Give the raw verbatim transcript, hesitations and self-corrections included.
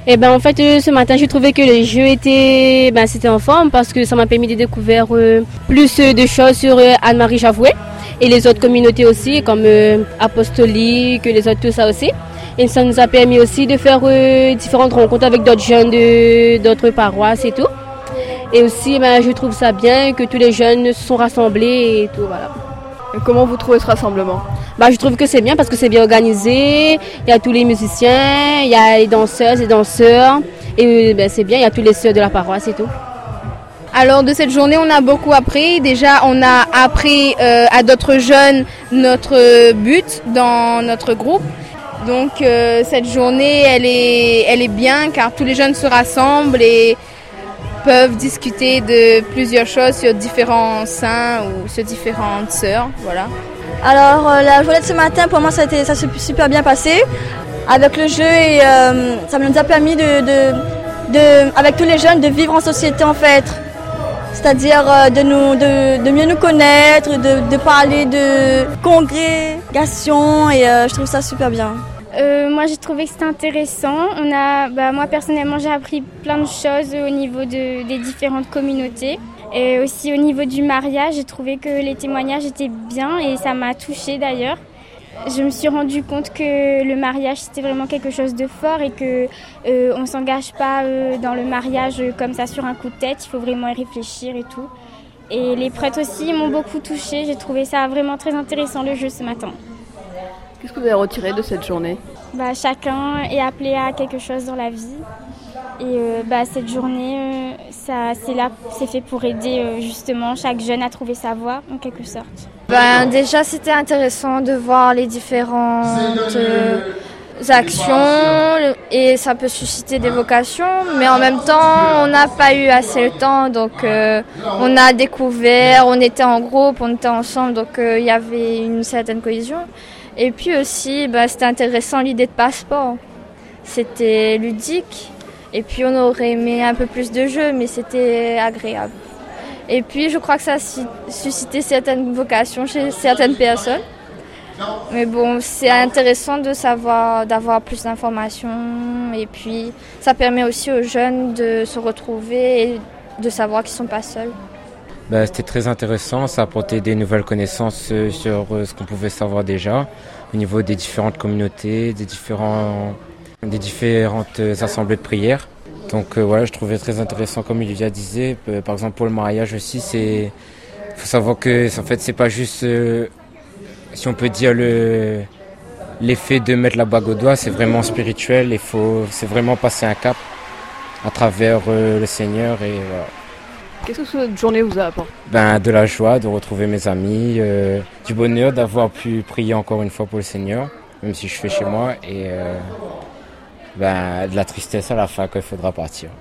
Et ben en fait euh, ce matin j'ai trouvé que les jeux étaient, ben, c'était en forme parce que ça m'a permis de découvrir euh, plus euh, de choses sur euh, Anne-Marie Javoué et les autres communautés aussi comme euh, Apostolique, les autres tout ça aussi. Et ça nous a permis aussi de faire euh, différentes rencontres avec d'autres jeunes de d'autres paroisses et tout. Et aussi ben, je trouve ça bien que tous les jeunes se sont rassemblés et tout voilà. Et comment vous trouvez ce rassemblement ? Bah, je trouve que c'est bien parce que c'est bien organisé, il y a tous les musiciens, il y a les danseuses et danseurs, et ben, c'est bien, il y a tous les sœurs de la paroisse et tout. Alors de cette journée, on a beaucoup appris. Déjà, on a appris euh, à d'autres jeunes notre but dans notre groupe. Donc euh, cette journée, elle est, elle est bien car tous les jeunes se rassemblent et peuvent discuter de plusieurs choses sur différents saints ou sur différentes sœurs. Voilà. Alors euh, la journée de ce matin, pour moi, ça, a été, ça s'est super bien passé avec le jeu et euh, ça nous a permis de, de, de, avec tous les jeunes, de vivre en société en fait. C'est-à-dire euh, de, nous, de, de mieux nous connaître, de, de parler de congrégation et euh, je trouve ça super bien. Euh, moi j'ai trouvé que c'était intéressant. On a, bah, moi personnellement j'ai appris plein de choses au niveau de, des différentes communautés. Et aussi au niveau du mariage, j'ai trouvé que les témoignages étaient bien et ça m'a touchée d'ailleurs. Je me suis rendu compte que le mariage c'était vraiment quelque chose de fort et que euh, on s'engage pas euh, dans le mariage comme ça sur un coup de tête, il faut vraiment y réfléchir et tout. Et les prêtres aussi m'ont beaucoup touchée, j'ai trouvé ça vraiment très intéressant le jeu ce matin. Qu'est-ce que vous avez retiré de cette journée ? Bah, chacun est appelé à quelque chose dans la vie. Et euh, bah, cette journée, euh, ça, c'est, là, c'est fait pour aider euh, justement chaque jeune à trouver sa voie, en quelque sorte. Ben, déjà, c'était intéressant de voir les différentes euh, actions et ça peut susciter des vocations. Mais en même temps, on n'a pas eu assez le temps, donc euh, on a découvert, on était en groupe, on était ensemble, donc il euh, y avait une certaine cohésion. Et puis aussi, ben, c'était intéressant l'idée de passeport. C'était ludique. Et puis on aurait aimé un peu plus de jeux, mais c'était agréable. Et puis je crois que ça a suscité certaines vocations chez certaines personnes. Mais bon, c'est intéressant de savoir, d'avoir plus d'informations. Et puis ça permet aussi aux jeunes de se retrouver et de savoir qu'ils ne sont pas seuls. Ben, c'était très intéressant, ça apportait des nouvelles connaissances sur ce qu'on pouvait savoir déjà au niveau des différentes communautés, des, différents, des différentes assemblées de prière. Donc euh, voilà, je trouvais très intéressant comme Olivia disait. Euh, par exemple pour le mariage aussi, c'est faut savoir que en fait c'est pas juste euh, si on peut dire le l'effet de mettre la bague au doigt, c'est vraiment spirituel. Il faut c'est vraiment passer un cap à travers euh, le Seigneur et voilà. Qu'est-ce que cette journée vous a apporté ? Ben, de la joie de retrouver mes amis, euh, du bonheur d'avoir pu prier encore une fois pour le Seigneur, même si je fais chez moi, et euh, ben, de la tristesse à la fin quand il faudra partir.